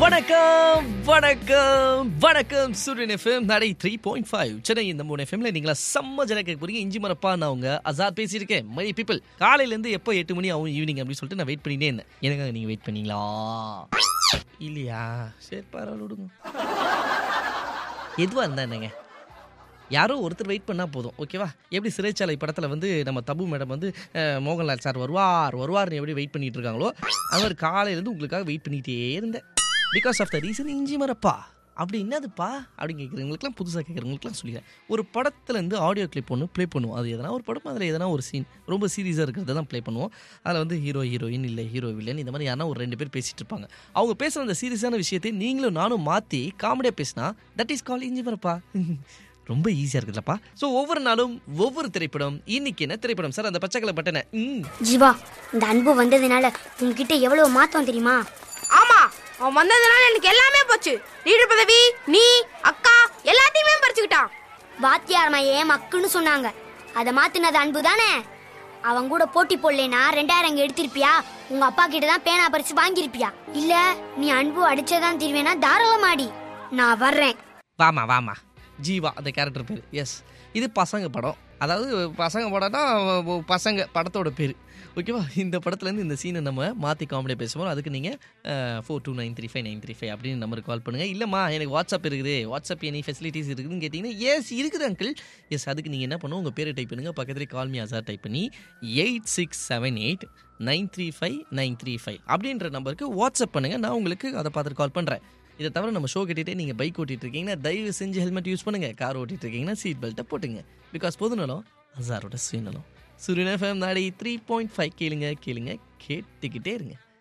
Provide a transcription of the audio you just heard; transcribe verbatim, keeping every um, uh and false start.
வணக்கம் வணக்கம் வணக்கம் சூரியன் எஃப்எம் நடை த்ரீ பாயிண்ட் ஃபைவ் சென்னை இந்த மூணு எஃப்எம்ல நீங்களா செம்ம ஜன கேட்க போறீங்க. இஞ்சி மரப்பா நான் அவங்க அசாத் பேசியிருக்கேன். மை பீப்பிள் காலையில இருந்து எப்போ எட்டு மணி ஆகும் ஈவினிங் அப்படின்னு சொல்லிட்டு நான் வெயிட் பண்ணிட்டே இருந்தேன். எனக்காக நீங்க வெயிட் பண்ணீங்களா இல்லையா? சரி பரவாயில்ல விடுங்க. எதுவா இருந்தா என்னங்க, யாரோ ஒருத்தர் வெயிட் பண்ணால் போதும், ஓகேவா? எப்படி சிறைச்சாலை படத்தில் வந்து நம்ம தபு மேடம் வந்து மோகன்லால் சார் வருவார் வருவார்னு எப்படி வெயிட் பண்ணிட்டு இருக்காங்களோ, அது மாதிரி காலையிலேருந்து உங்களுக்காக வெயிட் பண்ணிகிட்டே இருந்தேன். பிகாஸ் ஆஃப் த ரீசன் இஞ்சி மரப்பா. அப்படி என்னதுப்பா அப்படின்னு கேட்குறவங்களுக்குலாம், புதுசாக கேட்குறவங்களுக்குலாம் சொல்லிடுறேன். ஒரு படத்துலேருந்து ஆடியோ கிளிப் ஒன்று ப்ளே பண்ணுவோம். அது எதனா ஒரு படம், அதில் எதனா ஒரு சீன் ரொம்ப சீரியஸாக இருக்கிறத தான் ப்ளே பண்ணுவோம். அதில் வந்து ஹீரோ ஹீரோயின் இல்லை ஹீரோ வில்லன் இந்த மாதிரி யாரா ஒரு ரெண்டு பேர் பேசிகிட்டு இருப்பாங்க. அவங்க பேசுகிற அந்த சீரியஸான விஷயத்தை நீங்களும் நானும் மாற்றி காமெடியாக பேசினா தட் இஸ் கால் இஞ்சி மரப்பா. ரொம்ப ஈஸியாக இருக்குதுல்லப்பா. ஸோ ஒவ்வொரு நாளும் ஒவ்வொரு திரைப்படம். இன்னைக்கு என்ன திரைப்படம் சார்? அந்த பச்சை கலர் பட்டனை. ஜீவா, இந்த அன்பு வந்ததுனால உங்ககிட்ட எவ்வளவு மாற்றம் தெரியுமா? ஆமா, அவன் வந்ததுனால எனக்கு எல்லாமே போச்சு. லீடர் பதவி, நீ, அக்கா எல்லாத்தையுமே பறிச்சுக்கிட்டான். வாத்தியார் ஏன் மக்குன்னு சொன்னாங்க, அதை மாத்தினது அன்பு தானே. அவன் கூட போட்டி போடலனா ரெண்டாயிரம் அங்க எடுத்திருப்பியா? உங்க அப்பா கிட்ட தான் பேனா பறிச்சு வாங்கிருப்பியா? இல்ல நீ அன்பு அடிச்சதான் தீர்வேனா தாராளமாடி, நான் வர்றேன். வாமா வாமா. ஜீவா அந்த கேரக்டர் பேர். எஸ், இது பசங்க படம். அதாவது பசங்க படம்னா பசங்க படத்தோட பேர், ஓகேவா? இந்த படத்துலேருந்து இந்த சீனை நம்ம மாற்றி காமெடியாக பேசுவோம். அதுக்கு நீங்கள் four two nine three five nine three five அப்படின்னு நம்பருக்கு கால் பண்ணுங்கள். இல்லைம்மா எனக்கு வாட்ஸ்அப் இருக்குது, வாட்ஸ்அப் எனி ஃபெசிலிட்டிஸ் இருக்குதுன்னு கேட்டிங்கன்னா, எஸ் இருக்குது அங்கிள். எஸ், அதுக்கு நீங்கள் என்ன பண்ணுவோம், உங்கள் பேரை டைப் பண்ணுங்கள். பக்கத்துலேயே கால் மீ அசார் டைப் பண்ணி eight six seven eight nine three five nine three five அப்படின்ற நம்பருக்கு வாட்ஸ்அப் பண்ணுங்கள். நான் உங்களுக்கு அதை பார்த்துட்டு கால் பண்ணுறேன். இதை தவிர நம்ம ஷோ கேட்டுகிட்டே நீங்கள் பைக் ஓட்டிகிட்டு இருக்கீங்கன்னா தயவு செஞ்சு ஹெல்மெட் யூஸ் பண்ணுங்கள். கார் ஓட்டிகிட்டு இருக்கீங்கன்னா சீட் பெல்ட்டை போட்டுங்க. பிகாஸ் பொதுநலம் அசாரோட சுயநலம். சூரியன் எஃப்எம் நாடி த்ரீ பாயிண்ட் ஃபைவ் கேளுங்க கேளுங்க கேட்டுக்கிட்டே இருங்க.